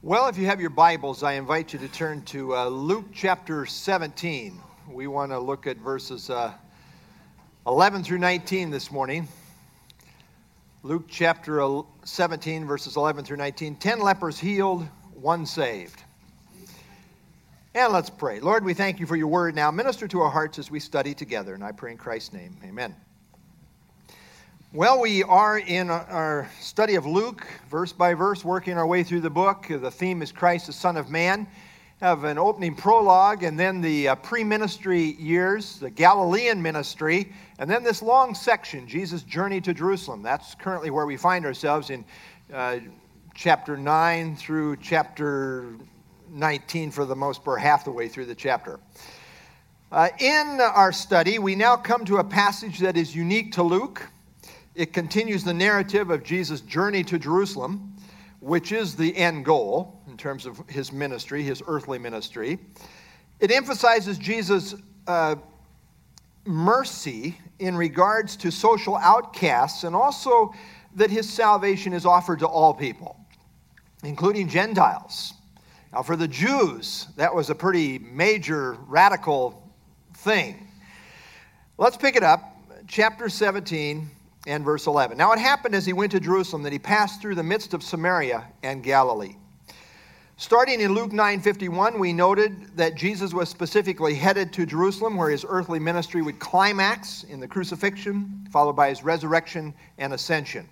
Well, if you have your Bibles, I invite you to turn to Luke chapter 17. We want to look at verses 11 through 19 this morning. Luke chapter 17, verses 11 through 19. 10 lepers healed, 1 saved. And let's pray. Lord, we thank you for your word now. Minister to our hearts as we study together, and I pray in Christ's name. Amen. Well, we are in our study of Luke, verse by verse, working our way through the book. The theme is Christ, the Son of Man. Have an opening prologue, and then the pre-ministry years, the Galilean ministry, and then this long section, Jesus' journey to Jerusalem. That's currently where we find ourselves in chapter 9 through chapter 19 for the most part, half the way through the chapter. In our study, we now come to a passage that is unique to Luke. It continues the narrative of Jesus' journey to Jerusalem, which is the end goal in terms of his ministry, his earthly ministry. It emphasizes Jesus' mercy in regards to social outcasts, and also that his salvation is offered to all people, including Gentiles. Now, for the Jews, that was a pretty major, radical thing. Let's pick it up, chapter 17, and verse 11. Now it happened as he went to Jerusalem that he passed through the midst of Samaria and Galilee. Starting in Luke 9:51, we noted that Jesus was specifically headed to Jerusalem, where his earthly ministry would climax in the crucifixion, followed by his resurrection and ascension.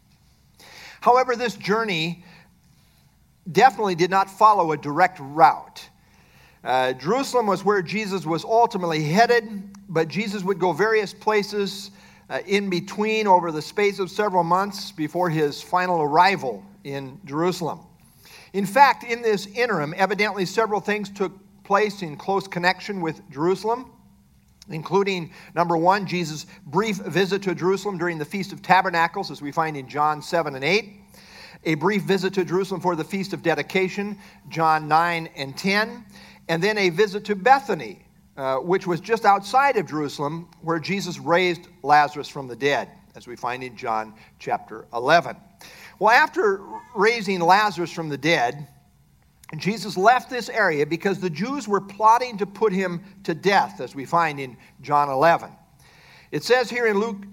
However, this journey definitely did not follow a direct route. Jerusalem was where Jesus was ultimately headed, but Jesus would go various places in between over the space of several months before his final arrival in Jerusalem. In fact, in this interim, evidently several things took place in close connection with Jerusalem, including, number one, Jesus' brief visit to Jerusalem during the Feast of Tabernacles, as we find in John 7 and 8, a brief visit to Jerusalem for the Feast of Dedication, John 9 and 10, and then a visit to Bethany, which was just outside of Jerusalem, where Jesus raised Lazarus from the dead, as we find in John chapter 11. Well, after raising Lazarus from the dead, Jesus left this area because the Jews were plotting to put him to death, as we find in John 11. It says here in Luke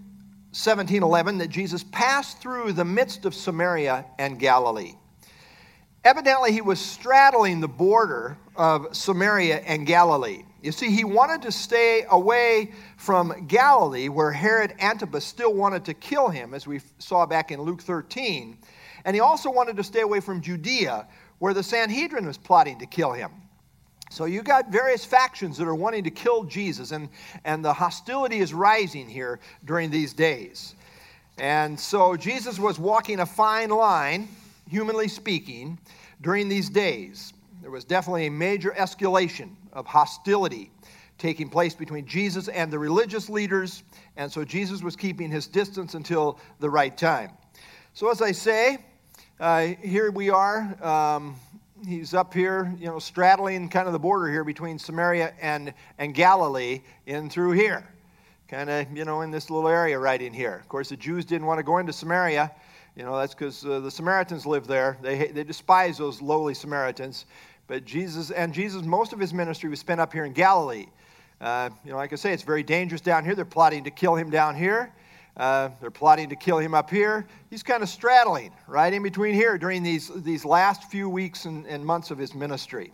17:11 that Jesus passed through the midst of Samaria and Galilee. Evidently, he was straddling the border of Samaria and Galilee. You see, he wanted to stay away from Galilee, where Herod Antipas still wanted to kill him, as we saw back in Luke 13. And he also wanted to stay away from Judea, where the Sanhedrin was plotting to kill him. So you got various factions that are wanting to kill Jesus, and the hostility is rising here during these days. And so Jesus was walking a fine line, humanly speaking, during these days. There was definitely a major escalation of hostility taking place between Jesus and the religious leaders, and so Jesus was keeping his distance until the right time. So as I say, here we are. He's up here, straddling kind of the border here between Samaria and Galilee in through here. Kind of, in this little area right in here. Of course, the Jews didn't want to go into Samaria. That's because the Samaritans live there. They despise those lowly Samaritans. But Jesus, most of his ministry was spent up here in Galilee. Like I say, it's very dangerous down here. They're plotting to kill him down here. They're plotting to kill him up here. He's kind of straddling right in between here during these last few weeks and months of his ministry.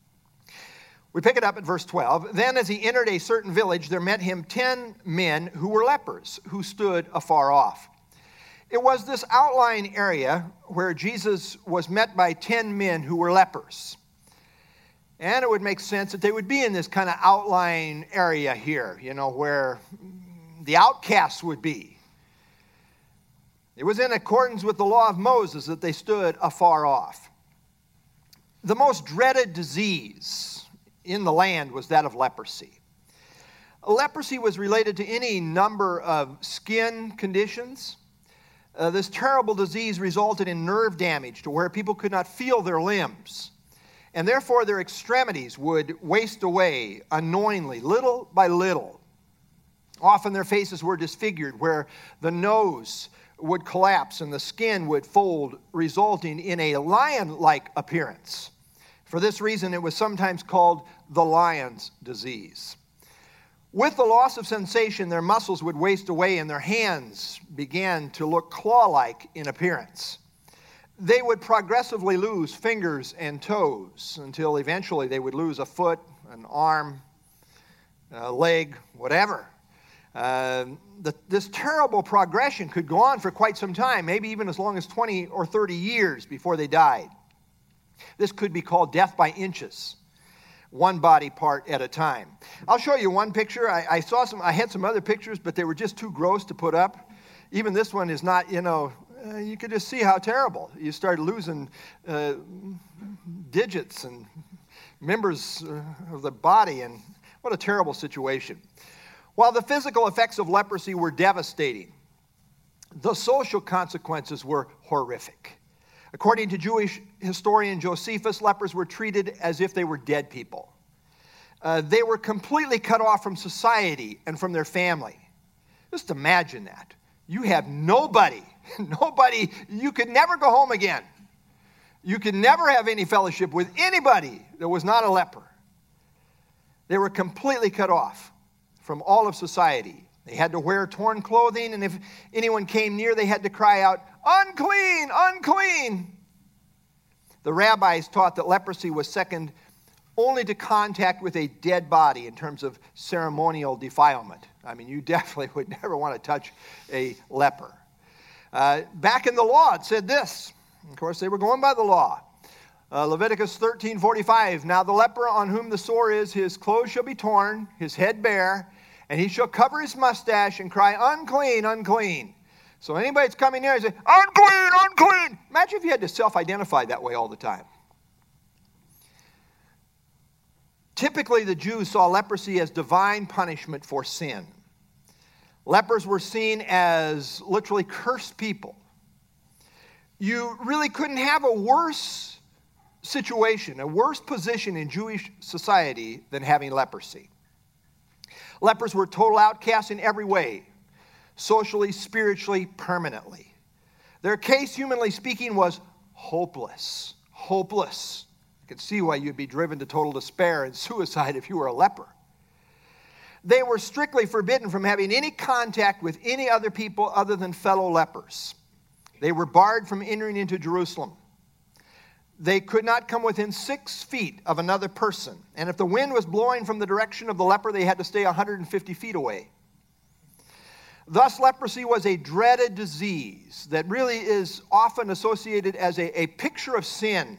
We pick it up at verse 12. Then as he entered a certain village, there met him 10 men who were lepers, who stood afar off. It was this outlying area where Jesus was met by 10 men who were lepers. And it would make sense that they would be in this kind of outlying area here, where the outcasts would be. It was in accordance with the law of Moses that they stood afar off. The most dreaded disease in the land was that of leprosy. Leprosy was related to any number of skin conditions. This terrible disease resulted in nerve damage to where people could not feel their limbs. And therefore their extremities would waste away unknowingly, little by little. Often their faces were disfigured, where the nose would collapse and the skin would fold, resulting in a lion-like appearance. For this reason, it was sometimes called the lion's disease. With the loss of sensation, their muscles would waste away and their hands began to look claw-like in appearance. They would progressively lose fingers and toes until eventually they would lose a foot, an arm, a leg, whatever. This terrible progression could go on for quite some time, maybe even as long as 20 or 30 years before they died. This could be called death by inches, one body part at a time. I'll show you one picture. I had some other pictures, but they were just too gross to put up. Even this one is not, you could just see how terrible. You start losing digits and members of the body, and what a terrible situation. While the physical effects of leprosy were devastating, the social consequences were horrific. According to Jewish historian Josephus, lepers were treated as if they were dead people. They were completely cut off from society and from their family. Just imagine that. You have nobody, you could never go home again. You could never have any fellowship with anybody that was not a leper. They were completely cut off from all of society. They had to wear torn clothing, and if anyone came near, they had to cry out, "Unclean, unclean!" The rabbis taught that leprosy was second only to contact with a dead body in terms of ceremonial defilement. I mean, you definitely would never want to touch a leper. Back in the law, it said this. Of course, they were going by the law. Leviticus 13:45, "Now the leper on whom the sore is, his clothes shall be torn, his head bare, and he shall cover his mustache and cry, 'Unclean, unclean.'" So anybody that's coming near, say, "Unclean, unclean." Imagine if you had to self-identify that way all the time. Typically, the Jews saw leprosy as divine punishment for sin. Lepers were seen as literally cursed people. You really couldn't have a worse situation, a worse position in Jewish society than having leprosy. Lepers were total outcasts in every way, socially, spiritually, permanently. Their case, humanly speaking, was hopeless. Hopeless. You could see why you'd be driven to total despair and suicide if you were a leper. They were strictly forbidden from having any contact with any other people other than fellow lepers. They were barred from entering into Jerusalem. They could not come within 6 feet of another person. And if the wind was blowing from the direction of the leper, they had to stay 150 feet away. Thus, leprosy was a dreaded disease that really is often associated as a picture of sin.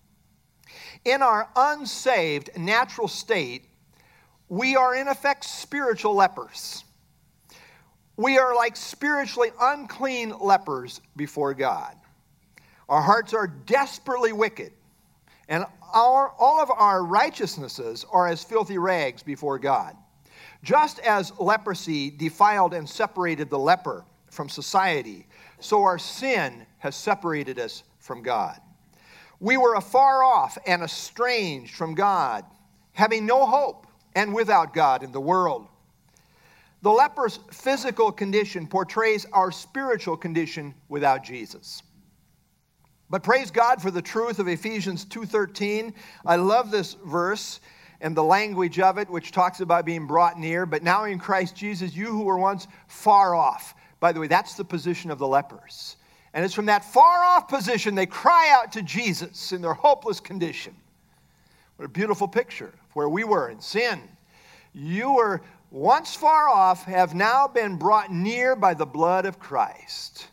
In our unsaved natural state, we are in effect spiritual lepers. We are like spiritually unclean lepers before God. Our hearts are desperately wicked, and all of our righteousnesses are as filthy rags before God. Just as leprosy defiled and separated the leper from society, so our sin has separated us from God. We were afar off and estranged from God, having no hope and without God in the world. The leper's physical condition portrays our spiritual condition without Jesus. But praise God for the truth of Ephesians 2:13. I love this verse and the language of it, which talks about being brought near. But now in Christ Jesus, you who were once far off. By the way, that's the position of the lepers. And it's from that far off position they cry out to Jesus in their hopeless condition. What a beautiful picture of where we were in sin. You were once far off, have now been brought near by the blood of Christ.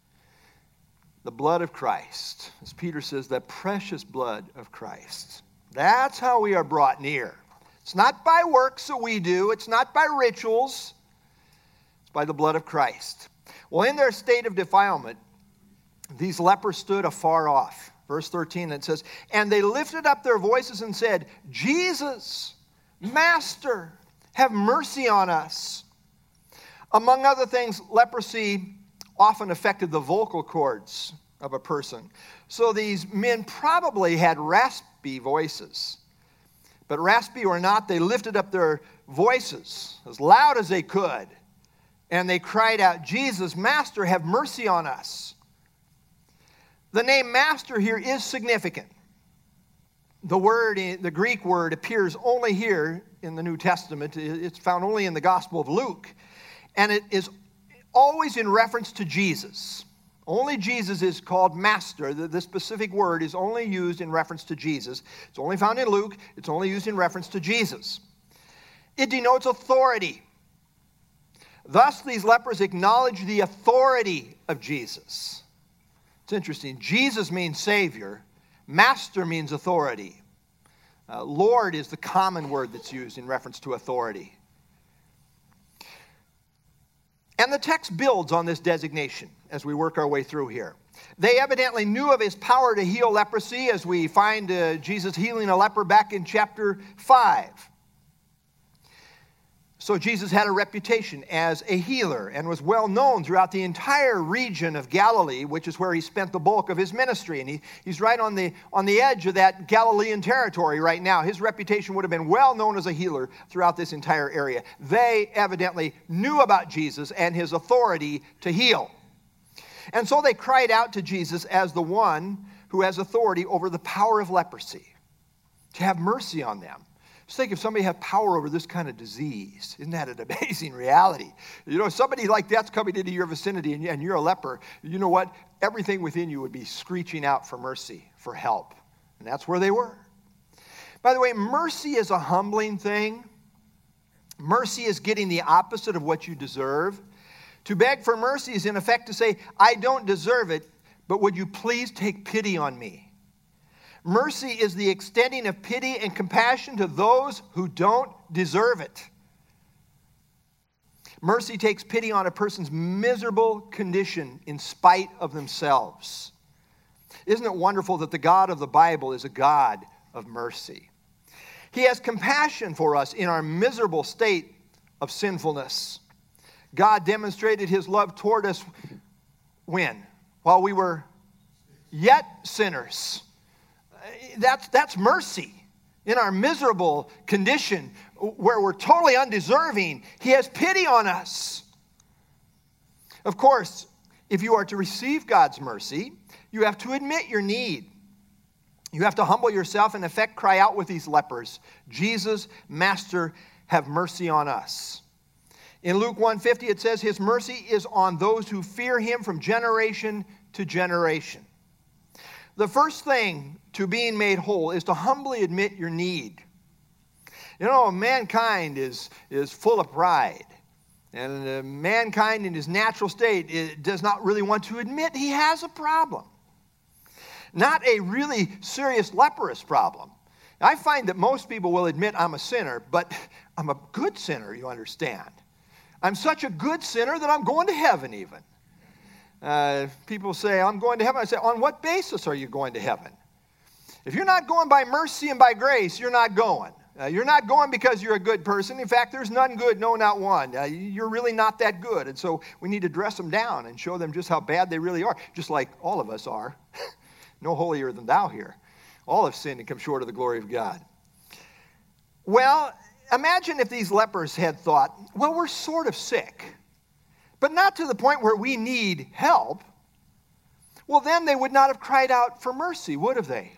The blood of Christ. As Peter says, the precious blood of Christ. That's how we are brought near. It's not by works that we do. It's not by rituals. It's by the blood of Christ. Well, in their state of defilement, these lepers stood afar off. Verse 13, it says, "And they lifted up their voices and said, 'Jesus, Master, have mercy on us.'" Among other things, leprosy often affected the vocal cords of a person. So these men probably had raspy voices. But raspy or not, they lifted up their voices as loud as they could And they cried out, Jesus, Master, have mercy on us. The name Master here is significant. The Greek word appears only here in the New Testament. It's found only in the Gospel of Luke. And it is always in reference to Jesus. Only Jesus is called Master. The specific word is only used in reference to Jesus. It's only found in Luke. It's only used in reference to Jesus. It denotes authority. Thus, these lepers acknowledge the authority of Jesus. It's interesting. Jesus means Savior. Master means authority. Lord is the common word that's used in reference to authority. And the text builds on this designation as we work our way through here. They evidently knew of his power to heal leprosy, as we find Jesus healing a leper back in chapter 5. So Jesus had a reputation as a healer and was well known throughout the entire region of Galilee, which is where he spent the bulk of his ministry. And he's right on the edge of that Galilean territory right now. His reputation would have been well known as a healer throughout this entire area. They evidently knew about Jesus and his authority to heal. And so they cried out to Jesus as the one who has authority over the power of leprosy, to have mercy on them. Just think if somebody had power over this kind of disease. Isn't that an amazing reality? You know, somebody like that's coming into your vicinity and you're a leper, you know what? Everything within you would be screeching out for mercy, for help. And that's where they were. By the way, mercy is a humbling thing. Mercy is getting the opposite of what you deserve. To beg for mercy is in effect to say, I don't deserve it, but would you please take pity on me? Mercy is the extending of pity and compassion to those who don't deserve it. Mercy takes pity on a person's miserable condition in spite of themselves. Isn't it wonderful that the God of the Bible is a God of mercy? He has compassion for us in our miserable state of sinfulness. God demonstrated his love toward us when? While we were yet sinners. That's mercy. In our miserable condition where we're totally undeserving, he has pity on us. Of course, if you are to receive God's mercy, you have to admit your need. You have to humble yourself and in effect cry out with these lepers, Jesus, Master, have mercy on us. In Luke 1:50 it says, his mercy is on those who fear him from generation to generation. The first thing to being made whole is to humbly admit your need. You know, mankind is full of pride. And mankind in his natural state does not really want to admit he has a problem. Not a really serious leprous problem. I find that most people will admit I'm a sinner, but I'm a good sinner, you understand. I'm such a good sinner that I'm going to heaven even. People say, I'm going to heaven. I say, on what basis are you going to heaven? If you're not going by mercy and by grace, you're not going. You're not going because you're a good person. In fact, there's none good, no, not one. You're really not that good. And so we need to dress them down and show them just how bad they really are, just like all of us are. No holier than thou here. All have sinned and come short of the glory of God. Well, imagine if these lepers had thought, well, we're sort of sick, but not to the point where we need help. Well, then they would not have cried out for mercy, would have they?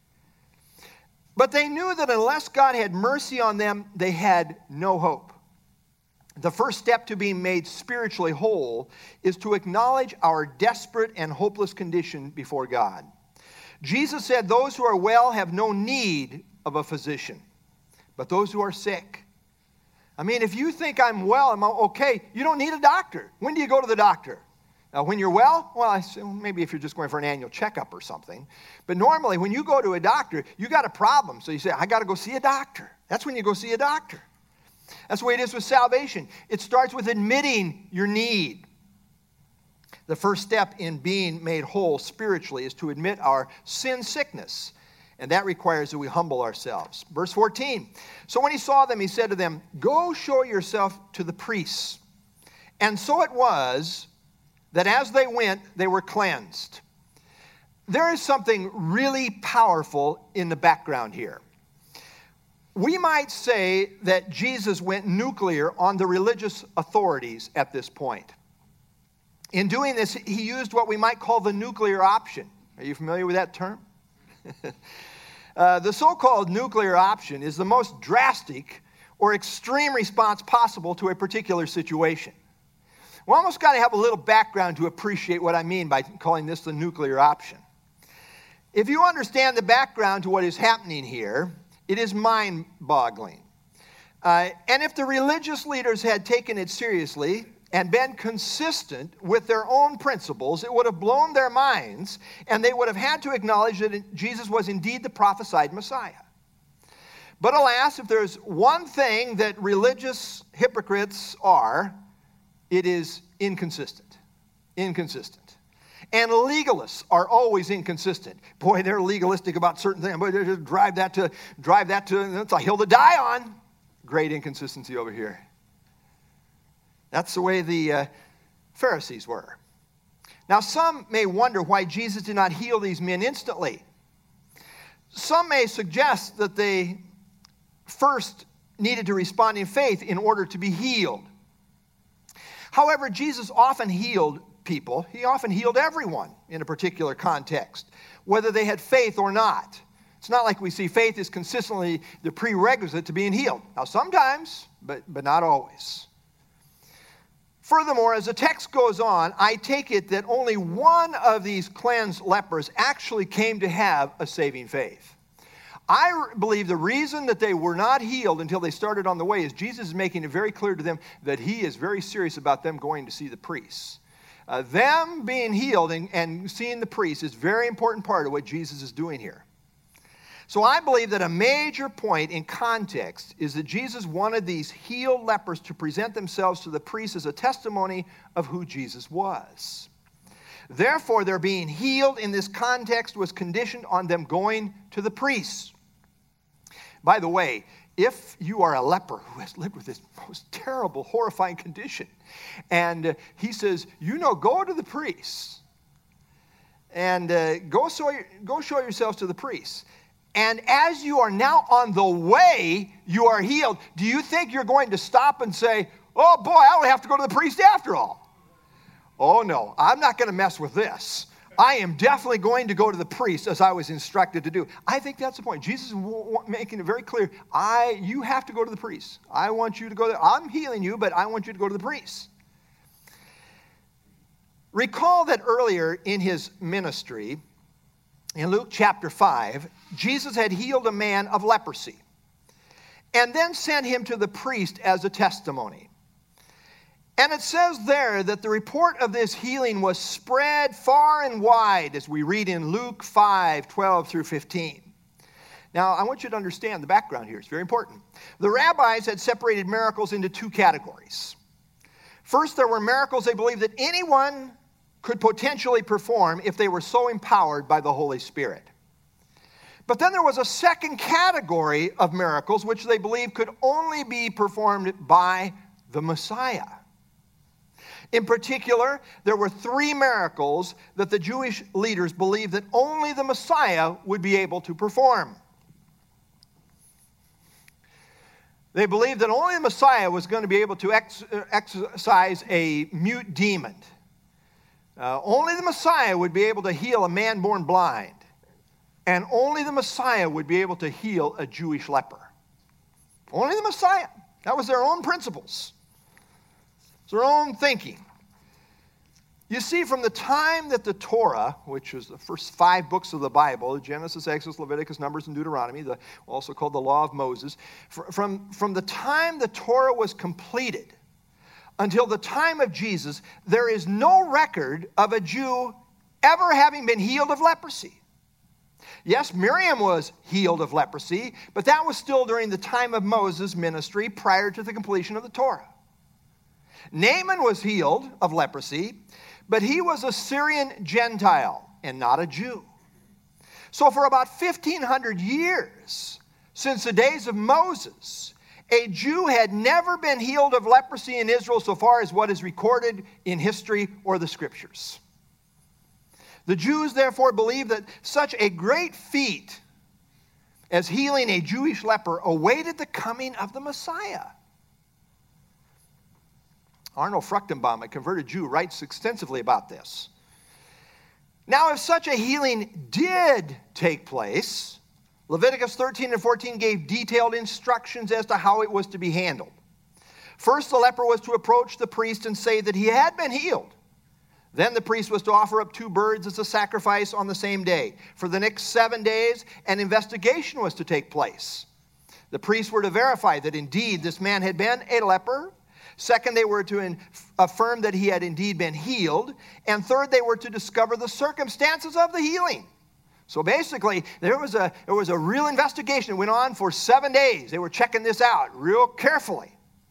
But they knew that unless God had mercy on them, they had no hope. The first step to being made spiritually whole is to acknowledge our desperate and hopeless condition before God. Jesus said, those who are well have no need of a physician, but those who are sick. I mean, if you think I'm well, I'm okay, you don't need a doctor. When do you go to the doctor? When you're well? Well, maybe if you're just going for an annual checkup or something. But normally, when you go to a doctor, you got a problem. So you say, I got to go see a doctor. That's when you go see a doctor. That's the way it is with salvation. It starts with admitting your need. The first step in being made whole spiritually is to admit our sin sickness. And that requires that we humble ourselves. Verse 14. So when he saw them, he said to them, go show yourself to the priests. And so it was that as they went, they were cleansed. There is something really powerful in the background here. We might say that Jesus went nuclear on the religious authorities at this point. In doing this, he used what we might call the nuclear option. Are you familiar with that term? The so-called nuclear option is the most drastic or extreme response possible to a particular situation. We almost got to have a little background to appreciate what I mean by calling this the nuclear option. If you understand the background to what is happening here, it is mind-boggling. And if the religious leaders had taken it seriously and been consistent with their own principles, it would have blown their minds, and they would have had to acknowledge that Jesus was indeed the prophesied Messiah. But alas, if there's one thing that religious hypocrites are, it is inconsistent. Inconsistent. And legalists are always inconsistent. Boy, they're legalistic about certain things. Boy, they just drive that to, it's a hill to die on. Great inconsistency over here. That's the way the Pharisees were. Now, some may wonder why Jesus did not heal these men instantly. Some may suggest that they first needed to respond in faith in order to be healed. However, Jesus often healed people. He often healed everyone in a particular context, whether they had faith or not. It's not like we see faith is consistently the prerequisite to being healed. Now, sometimes, but not always. Furthermore, as the text goes on, I take it that only one of these cleansed lepers actually came to have a saving faith. I believe the reason that they were not healed until they started on the way is Jesus is making it very clear to them that he is very serious about them going to see the priests. Them being healed and seeing the priest is a very important part of what Jesus is doing here. So I believe that a major point in context is that Jesus wanted these healed lepers to present themselves to the priest as a testimony of who Jesus was. Therefore, their being healed in this context was conditioned on them going to the priests. By the way, if you are a leper who has lived with this most terrible, horrifying condition, and he says, go to the priests, and go show yourselves to the priests. And as you are now on the way, you are healed. Do you think you're going to stop and say, oh boy, I don't have to go to the priest after all? Oh no, I'm not going to mess with this. I am definitely going to go to the priest as I was instructed to do. I think that's the point. Jesus is making it very clear. You have to go to the priest. I want you to go there. I'm healing you, but I want you to go to the priest. Recall that earlier in his ministry, in Luke chapter 5, Jesus had healed a man of leprosy and then sent him to the priest as a testimony. And it says there that the report of this healing was spread far and wide, as we read in Luke 5:12 through 15. Now, I want you to understand the background here. It's very important. The rabbis had separated miracles into two categories. First, there were miracles they believed that anyone could potentially perform if they were so empowered by the Holy Spirit. But then there was a second category of miracles which they believed could only be performed by the Messiah. In particular, there were 3 miracles that the Jewish leaders believed that only the Messiah would be able to perform. They believed that only the Messiah was going to be able to exorcise a mute demon. Only the Messiah would be able to heal a man born blind. And only the Messiah would be able to heal a Jewish leper. Only the Messiah. That was their own principles. It's their own thinking. You see, from the time that the Torah, which was the first 5 books of the Bible, Genesis, Exodus, Leviticus, Numbers, and Deuteronomy, also called the Law of Moses, from the time the Torah was completed until the time of Jesus, there is no record of a Jew ever having been healed of leprosy. Yes, Miriam was healed of leprosy, but that was still during the time of Moses' ministry prior to the completion of the Torah. Naaman was healed of leprosy, but he was a Syrian Gentile and not a Jew. So for about 1,500 years, since the days of Moses, a Jew had never been healed of leprosy in Israel so far as what is recorded in history or the scriptures. The Jews therefore believed that such a great feat as healing a Jewish leper awaited the coming of the Messiah. Arnold Fruchtenbaum, a converted Jew, writes extensively about this. Now, if such a healing did take place, Leviticus 13 and 14 gave detailed instructions as to how it was to be handled. First, the leper was to approach the priest and say that he had been healed. Then the priest was to offer up 2 birds as a sacrifice on the same day. For the next 7 days, an investigation was to take place. The priests were to verify that indeed this man had been a leper. Second, they were to affirm that he had indeed been healed. And third, they were to discover the circumstances of the healing. So basically, there was a real investigation. It went on for 7 days. They were checking this out real carefully.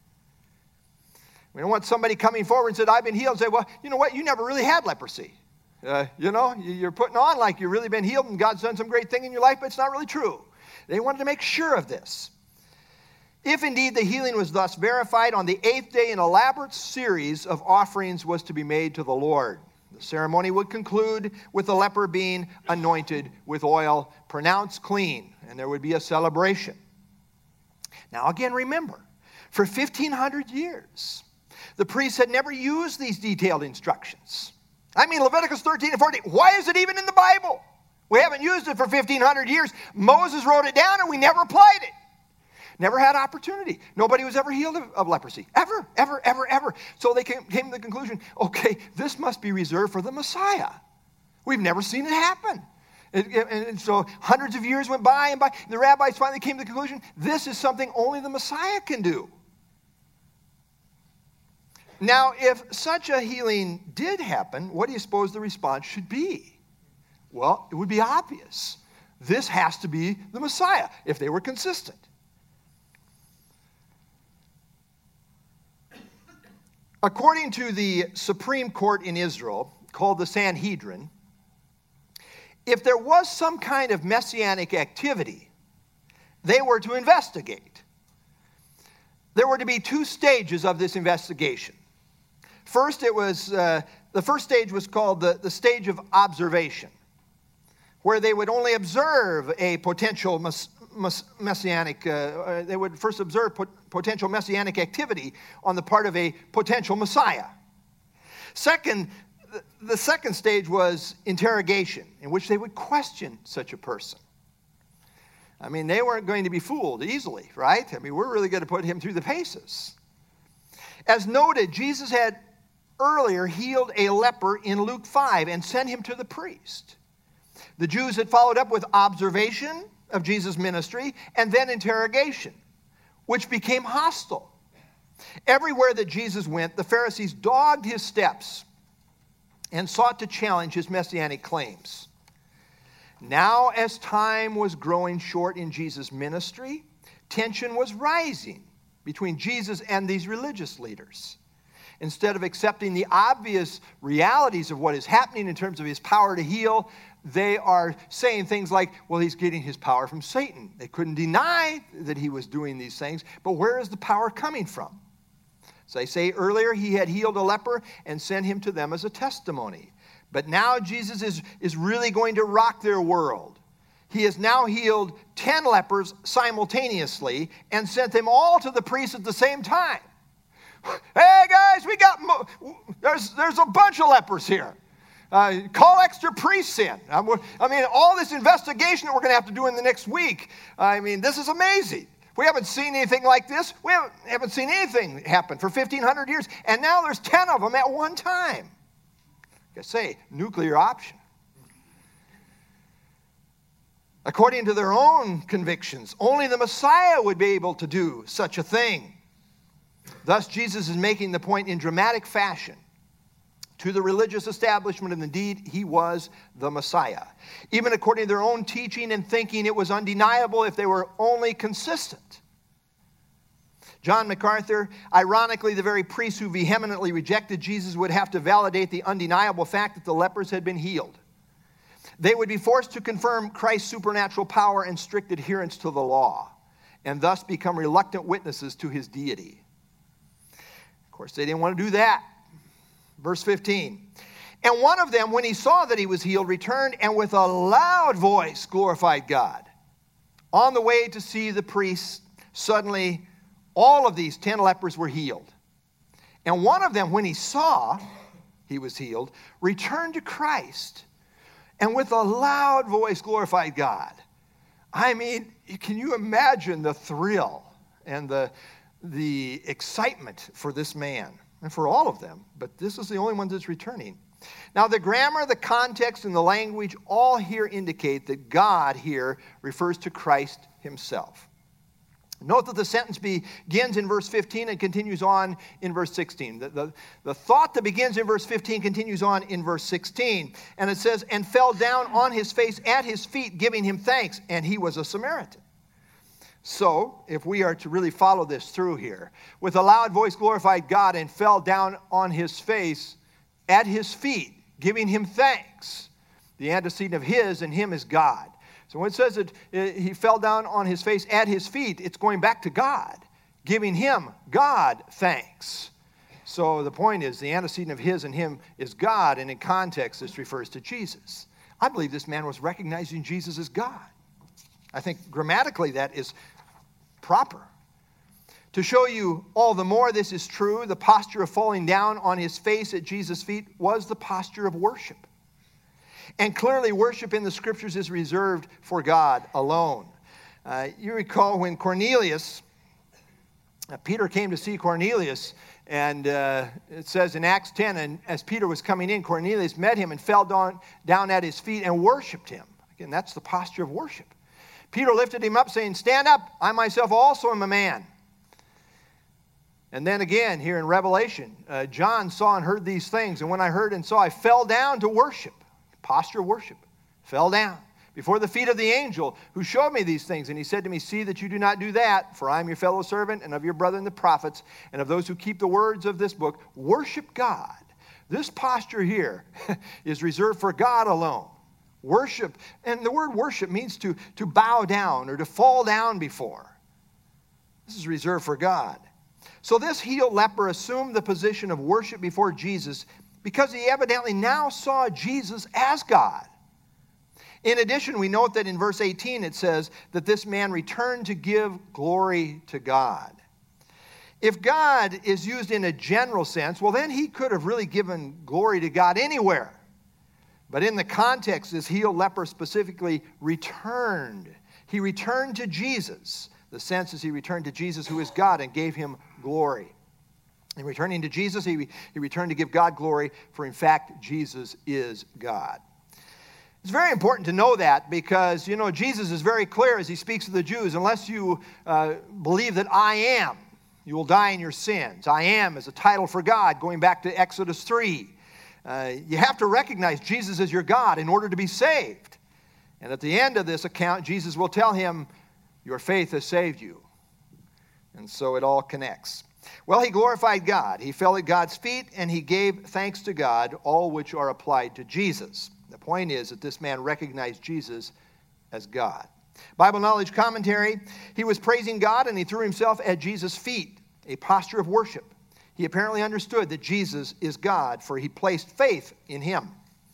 We don't want somebody coming forward and said, I've been healed, and say, well, you know what? You never really had leprosy. You're putting on like you've really been healed and God's done some great thing in your life, but it's not really true. They wanted to make sure of this. If indeed the healing was thus verified, on the 8th day, an elaborate series of offerings was to be made to the Lord. The ceremony would conclude with the leper being anointed with oil, pronounced clean, and there would be a celebration. Now again, remember, for 1,500 years, the priests had never used these detailed instructions. I mean, Leviticus 13 and 14, why is it even in the Bible? We haven't used it for 1,500 years. Moses wrote it down and we never applied it. Never had opportunity. Nobody was ever healed of leprosy. Ever, ever, ever, ever. So they came to the conclusion, okay, this must be reserved for the Messiah. We've never seen it happen. And so hundreds of years went by and by. The rabbis finally came to the conclusion, this is something only the Messiah can do. Now, if such a healing did happen, what do you suppose the response should be? Well, it would be obvious. This has to be the Messiah, if they were consistent. According to the Supreme Court in Israel, called the Sanhedrin, if there was some kind of messianic activity, they were to investigate. There were to be 2 stages of this investigation. First, the first stage was called the stage of observation, where they would only observe a potential messianic, they would first observe potential messianic activity on the part of a potential Messiah. Second, the second stage was interrogation, in which they would question such a person. I mean, they weren't going to be fooled easily, right? I mean, we're really going to put him through the paces. As noted, Jesus had earlier healed a leper in Luke 5 and sent him to the priest. The Jews had followed up with observation of Jesus' ministry and then interrogation, which became hostile. Everywhere that Jesus went, the Pharisees dogged his steps and sought to challenge his messianic claims. Now, as time was growing short in Jesus' ministry, tension was rising between Jesus and these religious leaders. Instead of accepting the obvious realities of what is happening in terms of his power to heal, they are saying things like, well, he's getting his power from Satan. They couldn't deny that he was doing these things, but where is the power coming from? So I say earlier, he had healed a leper and sent him to them as a testimony. But now Jesus is really going to rock their world. He has now healed 10 lepers simultaneously and sent them all to the priest at the same time. Hey guys, there's a bunch of lepers here. Call extra priests in. I mean, all this investigation that we're going to have to do in the next week. I mean, this is amazing. We haven't seen anything like this. We haven't seen anything happen for 1,500 years. And now there's 10 of them at one time. Like I say, nuclear option. According to their own convictions, only the Messiah would be able to do such a thing. Thus, Jesus is making the point in dramatic fashion to the religious establishment, and indeed, he was the Messiah. Even according to their own teaching and thinking, it was undeniable if they were only consistent. John MacArthur, ironically, the very priests who vehemently rejected Jesus would have to validate the undeniable fact that the lepers had been healed. They would be forced to confirm Christ's supernatural power and strict adherence to the law, and thus become reluctant witnesses to his deity. Of course, they didn't want to do that. Verse 15. And one of them, when he saw that he was healed, returned and with a loud voice glorified God. On the way to see the priest, suddenly all of these 10 lepers were healed. And one of them, when he saw he was healed, returned to Christ and with a loud voice glorified God. I mean, can you imagine the thrill and the excitement for this man and for all of them? But this is the only one that's returning. Now, the grammar, the context, and the language all here indicate that God here refers to Christ himself. Note that the sentence begins in verse 15 and continues on in verse 16. The thought that begins in verse 15 continues on in verse 16. And it says, and fell down on his face at his feet, giving him thanks. And he was a Samaritan. So, if we are to really follow this through here, with a loud voice glorified God and fell down on his face at his feet, giving him thanks. The antecedent of his and him is God. So when it says that he fell down on his face at his feet, it's going back to God, giving him, God, thanks. So the point is, the antecedent of his and him is God, and in context, this refers to Jesus. I believe this man was recognizing Jesus as God. I think grammatically that is proper. To show you all the more this is true, the posture of falling down on his face at Jesus' feet was the posture of worship. And clearly, worship in the Scriptures is reserved for God alone. You recall when Cornelius, Peter came to see Cornelius, and it says in Acts 10, and as Peter was coming in, Cornelius met him and fell down at his feet and worshiped him. Again, that's the posture of worship. Peter lifted him up, saying, stand up, I myself also am a man. And then again, here in Revelation, John saw and heard these things, and when I heard and saw, I fell down to worship. Posture of worship. Fell down before the feet of the angel who showed me these things. And he said to me, see that you do not do that, for I am your fellow servant and of your brethren the prophets and of those who keep the words of this book. Worship God. This posture here is reserved for God alone. Worship, and the word worship means to bow down or to fall down before. This is reserved for God. So this healed leper assumed the position of worship before Jesus because he evidently now saw Jesus as God. In addition, we note that in verse 18 it says that this man returned to give glory to God. If God is used in a general sense, well then he could have really given glory to God anywhere. But in the context, this healed leper specifically returned. He returned to Jesus. The sense is he returned to Jesus who is God and gave him glory. In returning to Jesus, he returned to give God glory, for in fact, Jesus is God. It's very important to know that because, Jesus is very clear as he speaks to the Jews, unless you believe that I am, you will die in your sins. I am is a title for God, going back to Exodus 3. You have to recognize Jesus as your God in order to be saved. And at the end of this account, Jesus will tell him, your faith has saved you. And so it all connects. Well, he glorified God. He fell at God's feet and he gave thanks to God, all which are applied to Jesus. The point is that this man recognized Jesus as God. Bible Knowledge Commentary, he was praising God and he threw himself at Jesus' feet, a posture of worship. He apparently understood that Jesus is God, for he placed faith in him.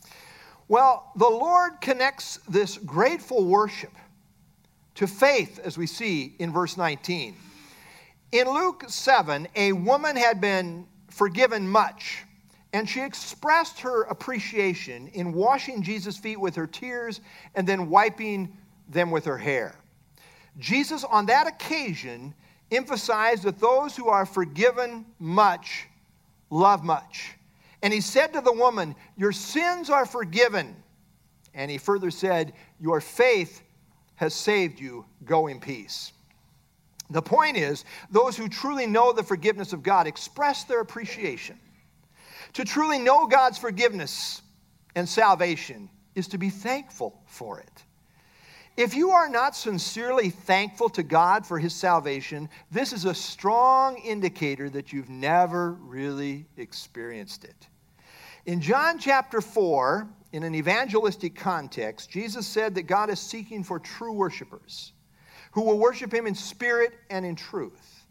Well, the Lord connects this grateful worship to faith, as we see in verse 19. In Luke 7, a woman had been forgiven much, and she expressed her appreciation in washing Jesus' feet with her tears and then wiping them with her hair. Jesus, on that occasion, emphasized that those who are forgiven much love much. And he said to the woman, your sins are forgiven. And he further said, your faith has saved you. Go in peace. The point is, those who truly know the forgiveness of God express their appreciation. To truly know God's forgiveness and salvation is to be thankful for it. If you are not sincerely thankful to God for his salvation, this is a strong indicator that you've never really experienced it. In John chapter 4, in an evangelistic context, Jesus said that God is seeking for true worshipers who will worship him in spirit and in truth.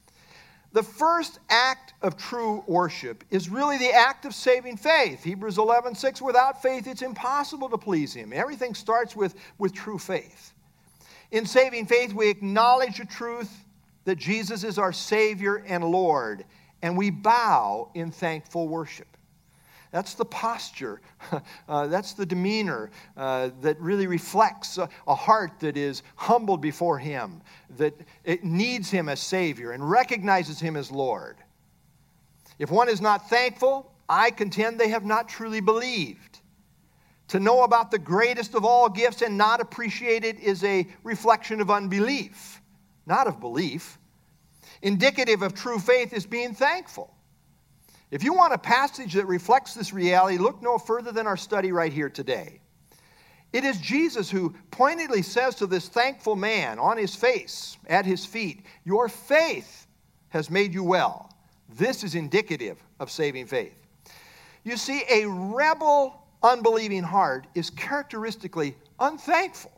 The first act of true worship is really the act of saving faith. Hebrews 11:6, without faith it's impossible to please him. Everything starts with true faith. In saving faith, we acknowledge the truth that Jesus is our Savior and Lord, and we bow in thankful worship. That's the posture, that's the demeanor that really reflects a heart that is humbled before Him, that it needs Him as Savior and recognizes Him as Lord. If one is not thankful, I contend they have not truly believed. To know about the greatest of all gifts and not appreciate it is a reflection of unbelief, not of belief. Indicative of true faith is being thankful. If you want a passage that reflects this reality, look no further than our study right here today. It is Jesus who pointedly says to this thankful man on his face, at his feet, "Your faith has made you well." This is indicative of saving faith. You see, a rebel, unbelieving heart is characteristically unthankful.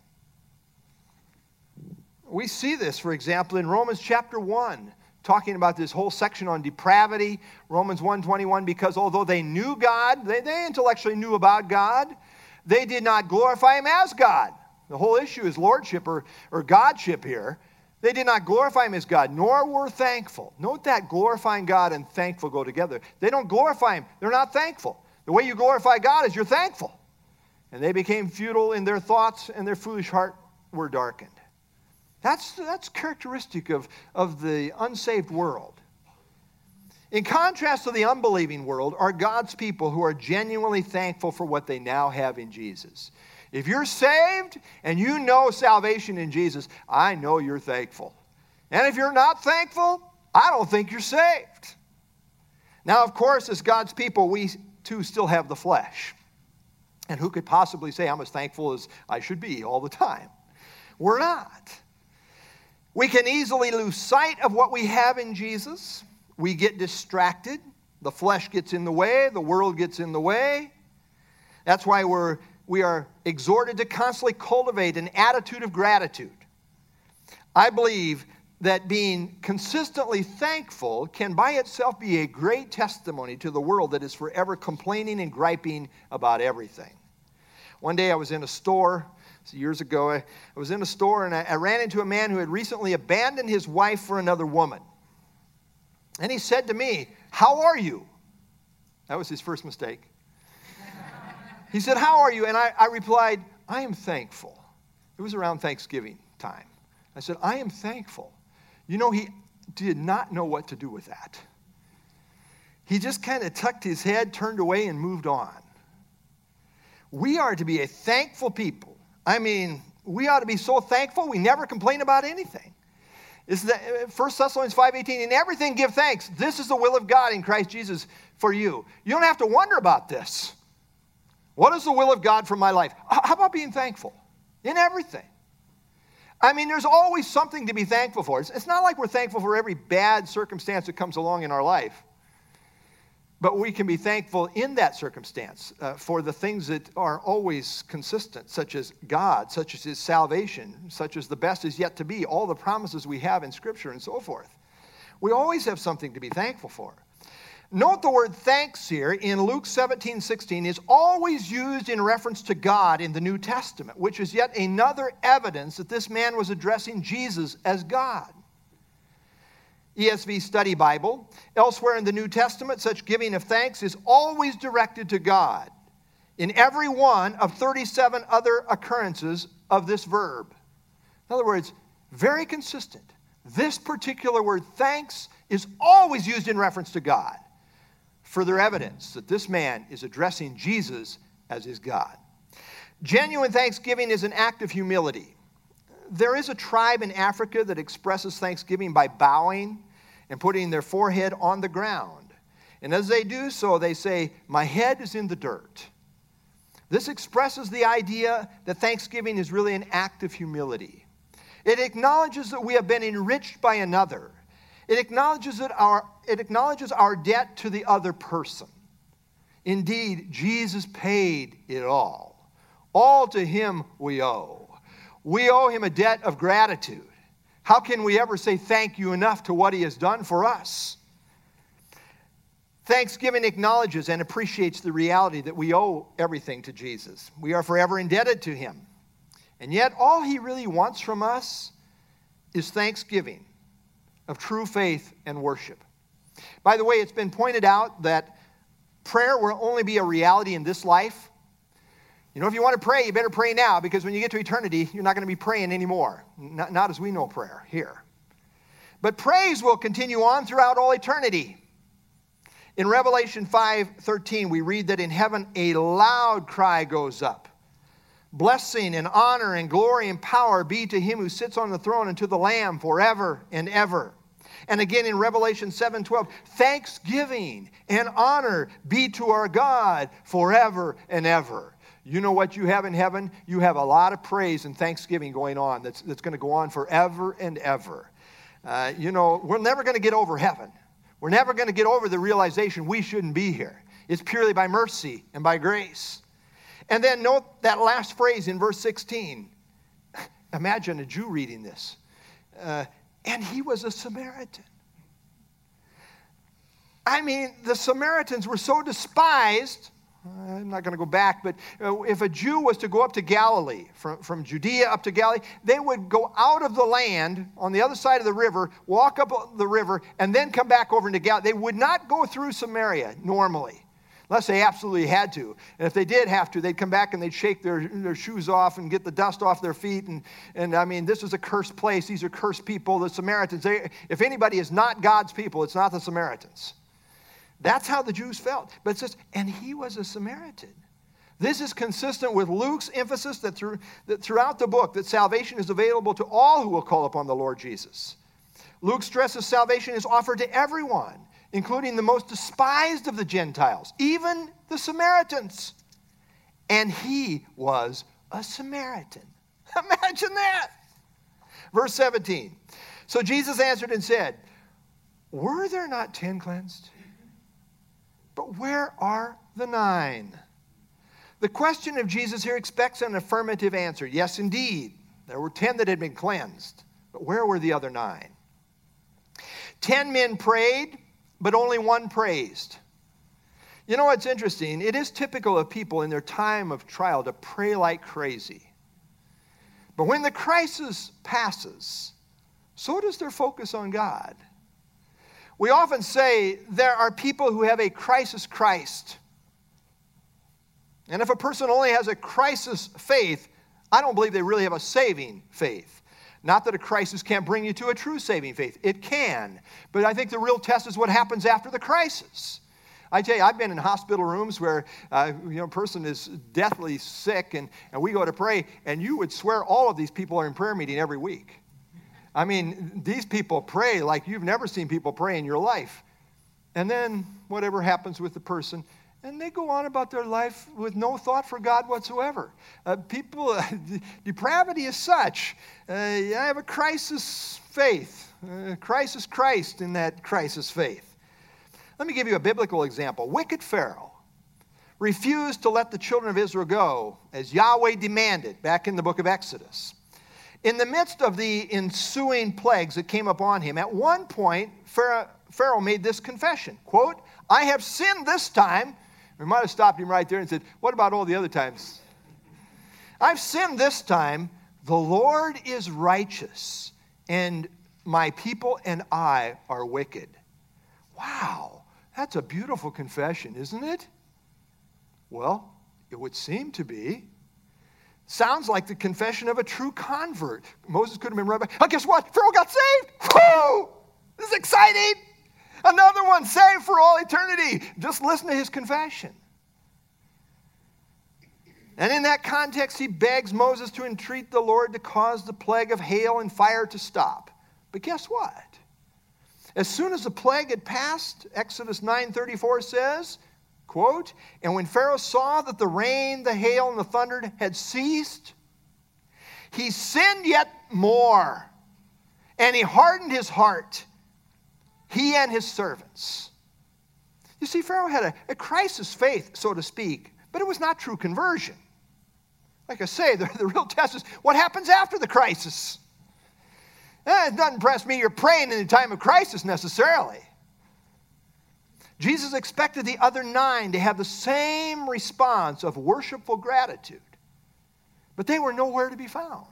We see this, for example, in Romans chapter 1, talking about this whole section on depravity. Romans 1:21, because although they knew God, they intellectually knew about God, they did not glorify Him as God. The whole issue is lordship or godship here. They did not glorify Him as God, nor were thankful. Note that glorifying God and thankful go together. They don't glorify Him. They're not thankful. The way you glorify God is you're thankful. And they became futile in their thoughts, and their foolish heart were darkened. That's characteristic of the unsaved world. In contrast to the unbelieving world are God's people who are genuinely thankful for what they now have in Jesus. If you're saved and you know salvation in Jesus, I know you're thankful. And if you're not thankful, I don't think you're saved. Now, of course, as God's people, we too still have the flesh. And who could possibly say I'm as thankful as I should be all the time? We're not. We can easily lose sight of what we have in Jesus. We get distracted. The flesh gets in the way. The world gets in the way. That's why we are exhorted to constantly cultivate an attitude of gratitude. I believe that being consistently thankful can by itself be a great testimony to the world that is forever complaining and griping about everything. One day I was in a store. Years ago, I was in a store and I ran into a man who had recently abandoned his wife for another woman. And he said to me, "How are you?" That was his first mistake. He said, "How are you?" And I replied, "I am thankful." It was around Thanksgiving time. I said, "I am thankful." You know, he did not know what to do with that. He just kind of tucked his head, turned away, and moved on. We are to be a thankful people. I mean, we ought to be so thankful we never complain about anything. It's that 1 Thessalonians 5:18, "In everything give thanks. This is the will of God in Christ Jesus for you." You don't have to wonder about this. What is the will of God for my life? How about being thankful in everything? I mean, there's always something to be thankful for. It's not like we're thankful for every bad circumstance that comes along in our life. But we can be thankful in that circumstance for the things that are always consistent, such as God, such as His salvation, such as the best is yet to be, all the promises we have in Scripture and so forth. We always have something to be thankful for. Note the word thanks here in Luke 17:16 is always used in reference to God in the New Testament, which is yet another evidence that this man was addressing Jesus as God. ESV Study Bible. Elsewhere in the New Testament, such giving of thanks is always directed to God in every one of 37 other occurrences of this verb. In other words, very consistent. This particular word, thanks, is always used in reference to God. Further evidence that this man is addressing Jesus as his God. Genuine thanksgiving is an act of humility. There is a tribe in Africa that expresses thanksgiving by bowing and putting their forehead on the ground. And as they do so, they say, "My head is in the dirt." This expresses the idea that thanksgiving is really an act of humility. It acknowledges that we have been enriched by another. It acknowledges our debt to the other person. Indeed, Jesus paid it all. All to Him we owe. We owe Him a debt of gratitude. How can we ever say thank you enough to what He has done for us? Thanksgiving acknowledges and appreciates the reality that we owe everything to Jesus. We are forever indebted to Him. And yet all he really wants from us is thanksgiving of true faith and worship. By the way, it's been pointed out that prayer will only be a reality in this life. You know, if you want to pray, you better pray now, because when you get to eternity, you're not going to be praying anymore. Not as we know prayer here. But praise will continue on throughout all eternity. In Revelation 5:13, we read that in heaven a loud cry goes up. Blessing and honor and glory and power be to him who sits on the throne and to the Lamb forever and ever. And again in Revelation 7:12, thanksgiving and honor be to our God forever and ever. You know what you have in heaven? You have a lot of praise and thanksgiving going on that's going to go on forever and ever. We're never going to get over heaven. We're never going to get over the realization we shouldn't be here. It's purely by mercy and by grace. And then note that last phrase in verse 16. Imagine a Jew reading this. And he was a Samaritan. I mean, the Samaritans were so despised. I'm not going to go back, but if a Jew was to go up to Galilee, from Judea up to Galilee, they would go out of the land on the other side of the river, walk up the river, and then come back over into Galilee. They would not go through Samaria normally, unless they absolutely had to. And if they did have to, they'd come back and they'd shake their shoes off and get the dust off their feet. And I mean, this was a cursed place. These are cursed people, the Samaritans. If anybody is not God's people, it's not the Samaritans. That's how the Jews felt. But it says, and he was a Samaritan. This is consistent with Luke's emphasis that throughout the book, that salvation is available to all who will call upon the Lord Jesus. Luke stresses salvation is offered to everyone, including the most despised of the Gentiles, even the Samaritans. And he was a Samaritan. Imagine that. Verse 17. So Jesus answered and said, were there not 10 cleansed? But where are the 9? The question of Jesus here expects an affirmative answer. Yes, indeed. There were 10 that had been cleansed. But where were the other 9? 10 men prayed, but only 1 praised. You know what's interesting? It is typical of people in their time of trial to pray like crazy. But when the crisis passes, so does their focus on God. We often say there are people who have a crisis Christ. And if a person only has a crisis faith, I don't believe they really have a saving faith. Not that a crisis can't bring you to a true saving faith. It can. But I think the real test is what happens after the crisis. I tell you, I've been in hospital rooms where a person is deathly sick and we go to pray, and you would swear all of these people are in prayer meeting every week. I mean, these people pray like you've never seen people pray in your life. And then whatever happens with the person, and they go on about their life with no thought for God whatsoever. Depravity is such. I have a crisis faith, crisis Christ in that crisis faith. Let me give you a biblical example. Wicked Pharaoh refused to let the children of Israel go as Yahweh demanded back in the book of Exodus. In the midst of the ensuing plagues that came upon him, at one point, Pharaoh made this confession, quote, I have sinned this time. We might have stopped him right there and said, what about all the other times? I've sinned this time. The Lord is righteous, and my people and I are wicked. Wow, that's a beautiful confession, isn't it? Well, it would seem to be. Sounds like the confession of a true convert. Moses could have been right back. Oh, guess what? Pharaoh got saved. Whoa! This is exciting. Another one saved for all eternity. Just listen to his confession. And in that context, he begs Moses to entreat the Lord to cause the plague of hail and fire to stop. But guess what? As soon as the plague had passed, Exodus 9:34 says, quote, and when Pharaoh saw that the rain, the hail, and the thunder had ceased, he sinned yet more, and he hardened his heart, he and his servants. You see, Pharaoh had a crisis faith, so to speak, but it was not true conversion. Like I say, the real test is what happens after the crisis. It doesn't impress me you're praying in a time of crisis necessarily. Jesus expected the other 9 to have the same response of worshipful gratitude. but they were nowhere to be found.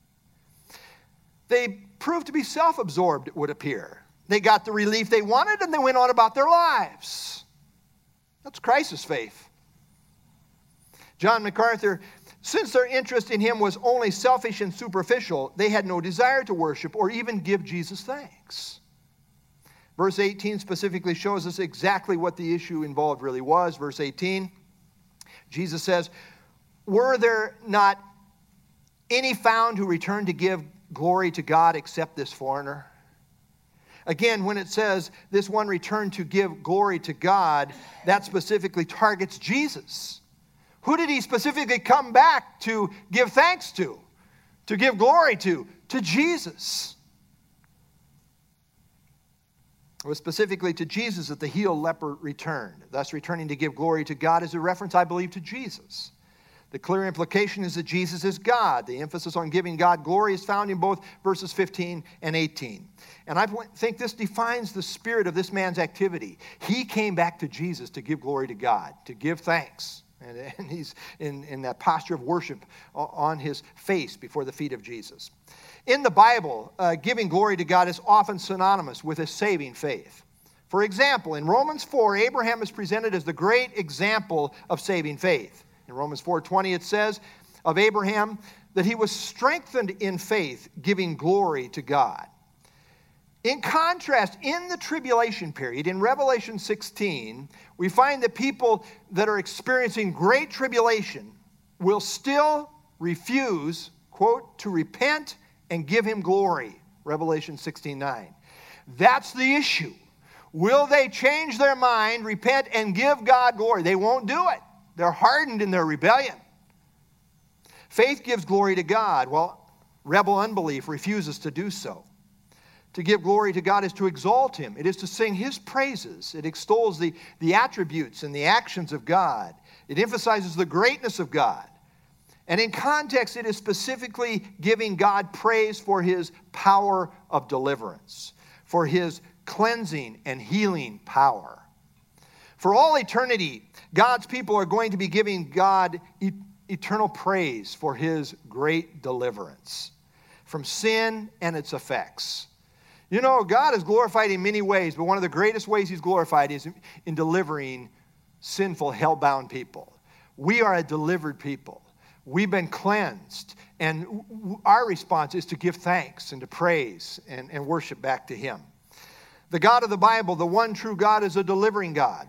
They proved to be self-absorbed, it would appear. They got the relief they wanted, and they went on about their lives. That's crisis faith. John MacArthur, since their interest in him was only selfish and superficial, they had no desire to worship or even give Jesus thanks. Verse 18 specifically shows us exactly what the issue involved really was. Verse 18, Jesus says, "Were there not any found who returned to give glory to God except this foreigner?" Again, when it says this one returned to give glory to God, that specifically targets Jesus. Who did he specifically come back to give thanks to give glory to? To Jesus. It was specifically to Jesus that the healed leper returned. Thus, returning to give glory to God is a reference, I believe, to Jesus. The clear implication is that Jesus is God. The emphasis on giving God glory is found in both verses 15 and 18. And I think this defines the spirit of this man's activity. He came back to Jesus to give glory to God, to give thanks. And he's in that posture of worship on his face before the feet of Jesus. In the Bible, giving glory to God is often synonymous with a saving faith. For example, in Romans 4, Abraham is presented as the great example of saving faith. In Romans 4:20, it says of Abraham that he was strengthened in faith, giving glory to God. In contrast, in the tribulation period, in Revelation 16, we find that people that are experiencing great tribulation will still refuse, quote, to repent and give him glory. Revelation 16:9. That's the issue. Will they change their mind, repent, and give God glory? They won't do it. They're hardened in their rebellion. Faith gives glory to God, while rebel unbelief refuses to do so. To give glory to God is to exalt him. It is to sing his praises. It extols the attributes and the actions of God. It emphasizes the greatness of God. And in context, it is specifically giving God praise for his power of deliverance, for his cleansing and healing power. For all eternity, God's people are going to be giving God eternal praise for his great deliverance from sin and its effects. You know, God is glorified in many ways, but one of the greatest ways he's glorified is in delivering sinful, hell-bound people. We are a delivered people. We've been cleansed, and our response is to give thanks and to praise and worship back to him. The God of the Bible, the one true God, is a delivering God,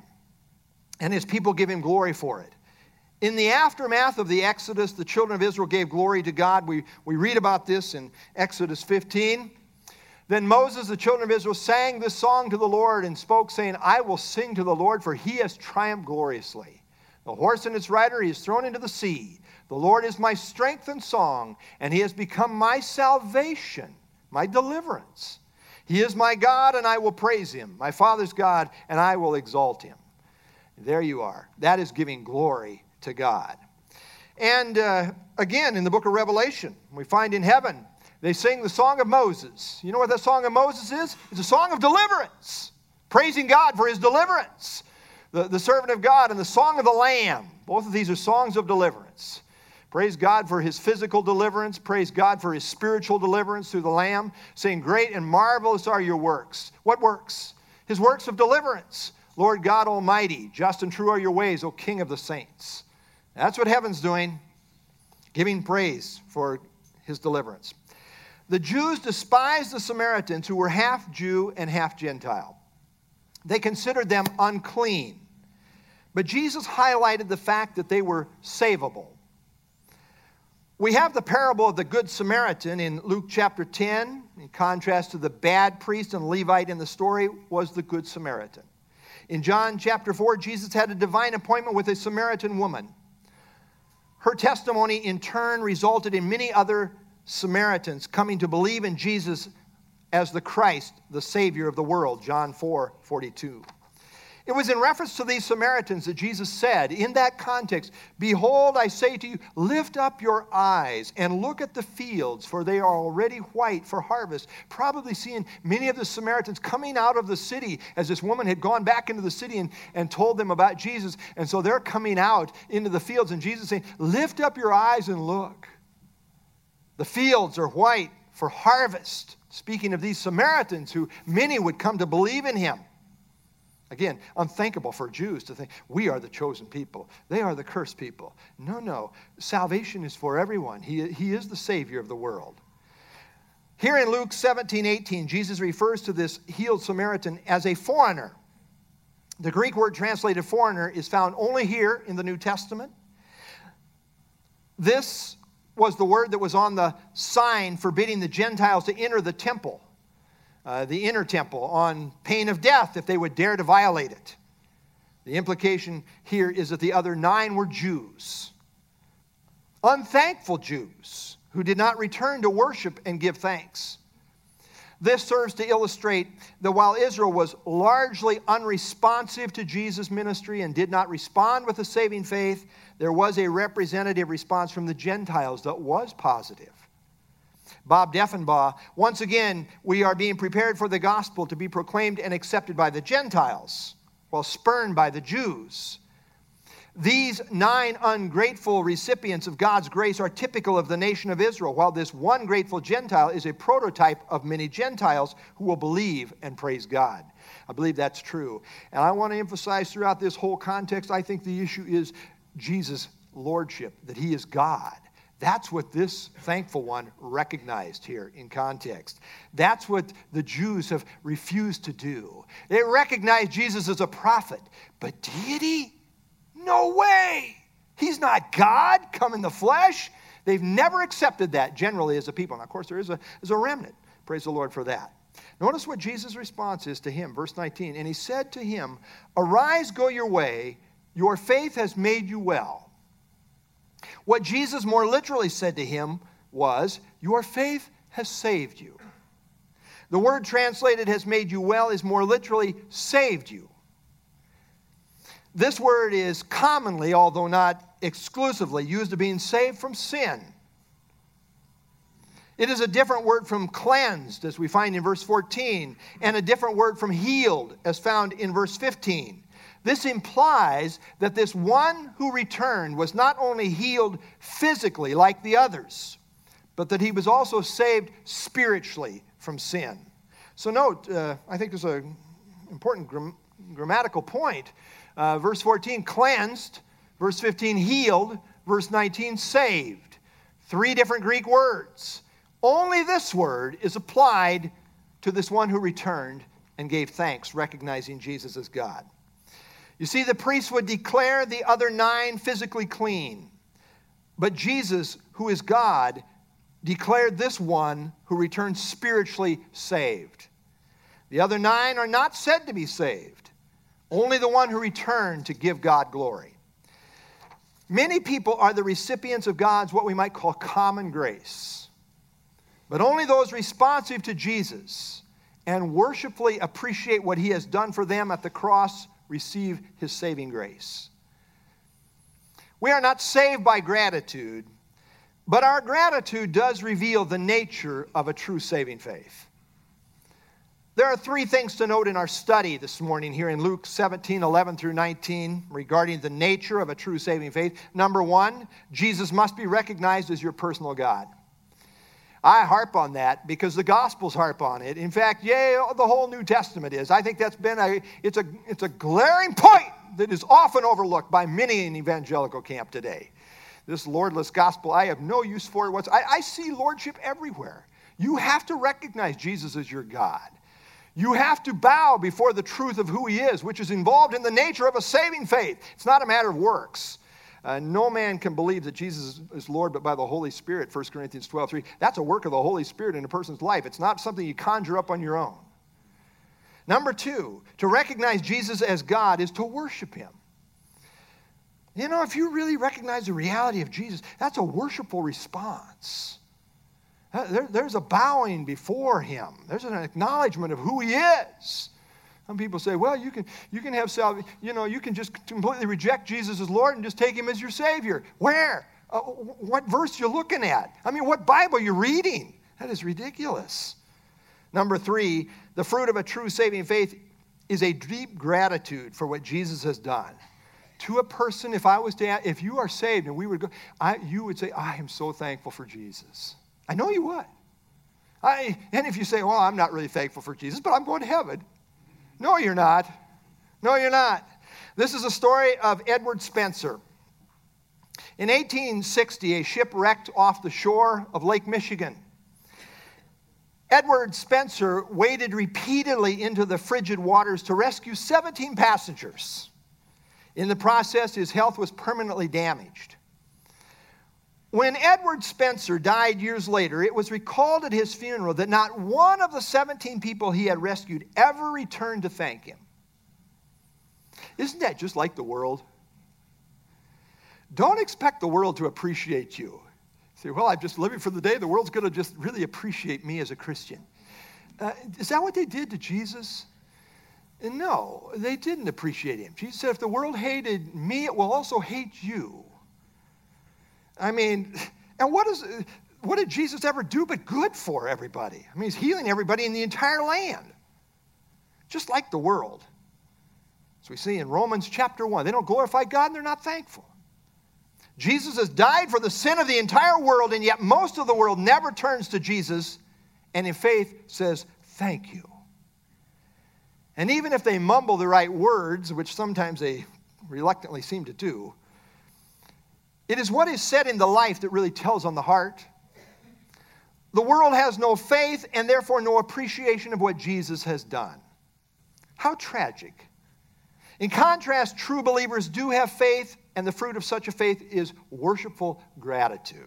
and his people give him glory for it. In the aftermath of the Exodus, the children of Israel gave glory to God. We read about this in Exodus 15. Then Moses, the children of Israel, sang this song to the Lord and spoke, saying, "I will sing to the Lord, for he has triumphed gloriously. The horse and its rider he has thrown into the sea. The Lord is my strength and song, and he has become my salvation, my deliverance. He is my God, and I will praise him, my father's God, and I will exalt him." There you are. That is giving glory to God. And again, in the book of Revelation, we find in heaven, they sing the song of Moses. You know what the song of Moses is? It's a song of deliverance, praising God for his deliverance. The servant of God and the song of the Lamb. Both of these are songs of deliverance. Praise God for his physical deliverance. Praise God for his spiritual deliverance through the Lamb, saying, "Great and marvelous are your works." What works? His works of deliverance. Lord God Almighty, just and true are your ways, O King of the saints. That's what heaven's doing, giving praise for his deliverance. The Jews despised the Samaritans, who were half Jew and half Gentile. They considered them unclean. But Jesus highlighted the fact that they were savable. We have the parable of the Good Samaritan in Luke chapter 10. In contrast to the bad priest and Levite in the story was the Good Samaritan. In John chapter 4, Jesus had a divine appointment with a Samaritan woman. Her testimony in turn resulted in many other Samaritans coming to believe in Jesus as the Christ, the Savior of the world, John 4:42. It was in reference to these Samaritans that Jesus said, in that context, "Behold, I say to you, lift up your eyes and look at the fields, for they are already white for harvest." Probably seeing many of the Samaritans coming out of the city as this woman had gone back into the city and told them about Jesus. And so they're coming out into the fields, and Jesus saying, "Lift up your eyes and look. The fields are white for harvest. Speaking of these Samaritans, who many would come to believe in him. Again, unthinkable for Jews to think, we are the chosen people. They are the cursed people. No. Salvation is for everyone. He is the Savior of the world. Here in Luke 17:18, Jesus refers to this healed Samaritan as a foreigner. The Greek word translated foreigner is found only here in the New Testament. This was the word that was on the sign forbidding the Gentiles to enter the temple, the inner temple, on pain of death if they would dare to violate it. The implication here is that the other 9 were Jews, unthankful Jews, who did not return to worship and give thanks. This serves to illustrate that while Israel was largely unresponsive to Jesus' ministry and did not respond with a saving faith, there was a representative response from the Gentiles that was positive. Bob Deffenbaugh, once again, we are being prepared for the gospel to be proclaimed and accepted by the Gentiles, while spurned by the Jews. These 9 ungrateful recipients of God's grace are typical of the nation of Israel, while this one grateful Gentile is a prototype of many Gentiles who will believe and praise God. I believe that's true. And I want to emphasize throughout this whole context, I think the issue is Jesus' lordship, that he is God. That's what this thankful one recognized here in context. That's what the Jews have refused to do. They recognize Jesus as a prophet, but deity? No way! He's not God come in the flesh. They've never accepted that generally as a people. And of course, there is a remnant. Praise the Lord for that. Notice what Jesus' response is to him. Verse 19, and he said to him, arise, go your way. Your faith has made you well. What Jesus more literally said to him was, your faith has saved you. The word translated has made you well is more literally saved you. This word is commonly, although not exclusively, used of being saved from sin. It is a different word from cleansed, as we find in verse 14, and a different word from healed, as found in verse 15. This implies that this one who returned was not only healed physically like the others, but that he was also saved spiritually from sin. So note, I think there's an important grammatical point. Verse 14, cleansed. Verse 15, healed. Verse 19, saved. 3 different Greek words. Only this word is applied to this one who returned and gave thanks, recognizing Jesus as God. You see, the priest would declare the other 9 physically clean. But Jesus, who is God, declared this one who returned spiritually saved. The other 9 are not said to be saved. Only the one who returned to give God glory. Many people are the recipients of God's what we might call common grace. But only those responsive to Jesus and worshipfully appreciate what he has done for them at the cross receive his saving grace. We are not saved by gratitude, but our gratitude does reveal the nature of a true saving faith. There are 3 things to note in our study this morning here in Luke 17:11 through 19 regarding the nature of a true saving faith. Number 1, Jesus must be recognized as your personal God. I harp on that because the Gospels harp on it. In fact, the whole New Testament is. I think that's been it's a glaring point that is often overlooked by many in evangelical camp today. This lordless gospel, I have no use for it. I see lordship everywhere. You have to recognize Jesus as your God. You have to bow before the truth of who he is, which is involved in the nature of a saving faith. It's not a matter of works. No man can believe that Jesus is Lord but by the Holy Spirit, 1 Corinthians 12:3. That's a work of the Holy Spirit in a person's life. It's not something you conjure up on your own. Number 2, to recognize Jesus as God is to worship him. You know, if you really recognize the reality of Jesus, that's a worshipful response. There's a bowing before him. There's an acknowledgement of who he is. Some people say, well, you can have salvation. You can just completely reject Jesus as Lord and just take him as your Savior. Where? What verse you looking at? I mean, what Bible you reading? That is ridiculous. Number 3, the fruit of a true saving faith is a deep gratitude for what Jesus has done. To a person, if you are saved and we would go, you would say, I am so thankful for Jesus. I know you would. And if you say, well, I'm not really thankful for Jesus, but I'm going to heaven. No, you're not. No, you're not. This is a story of Edward Spencer. In 1860, a ship wrecked off the shore of Lake Michigan. Edward Spencer waded repeatedly into the frigid waters to rescue 17 passengers. In the process, his health was permanently damaged. When Edward Spencer died years later, it was recalled at his funeral that not one of the 17 people he had rescued ever returned to thank him. Isn't that just like the world? Don't expect the world to appreciate you. Say, well, I'm just living for the day. The world's going to just really appreciate me as a Christian. Is that what they did to Jesus? No, they didn't appreciate him. Jesus said, if the world hated me, it will also hate you. I mean, and what did Jesus ever do but good for everybody? I mean, he's healing everybody in the entire land, just like the world. As we see in Romans chapter 1, they don't glorify God and they're not thankful. Jesus has died for the sin of the entire world, and yet most of the world never turns to Jesus and in faith says, thank you. And even if they mumble the right words, which sometimes they reluctantly seem to do, it is what is said in the life that really tells on the heart. The world has no faith and therefore no appreciation of what Jesus has done. How tragic. In contrast, true believers do have faith, and the fruit of such a faith is worshipful gratitude.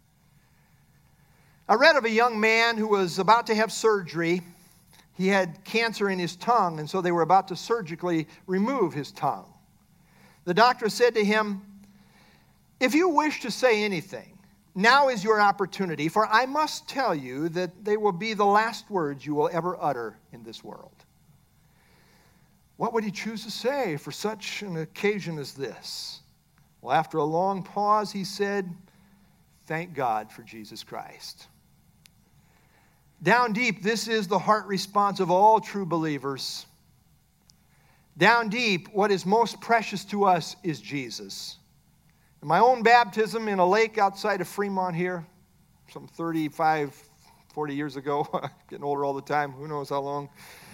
I read of a young man who was about to have surgery. He had cancer in his tongue, and so they were about to surgically remove his tongue. The doctor said to him, if you wish to say anything, now is your opportunity, for I must tell you that they will be the last words you will ever utter in this world. What would he choose to say for such an occasion as this? Well, after a long pause, he said, thank God for Jesus Christ. Down deep, this is the heart response of all true believers. Down deep, what is most precious to us is Jesus. In my own baptism in a lake outside of Fremont here, some 35, 40 years ago, getting older all the time, who knows how long.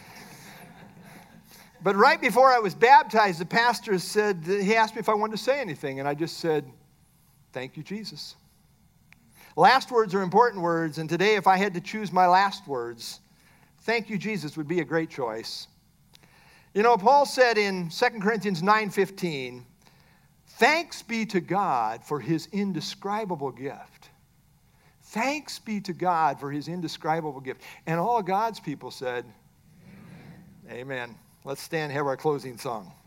But right before I was baptized, the pastor said, he asked me if I wanted to say anything, and I just said, thank you, Jesus. Last words are important words, and today if I had to choose my last words, thank you, Jesus would be a great choice. You know, Paul said in 2 Corinthians 9:15, thanks be to God for his indescribable gift. Thanks be to God for his indescribable gift. And all God's people said, amen. Amen. Let's stand and have our closing song.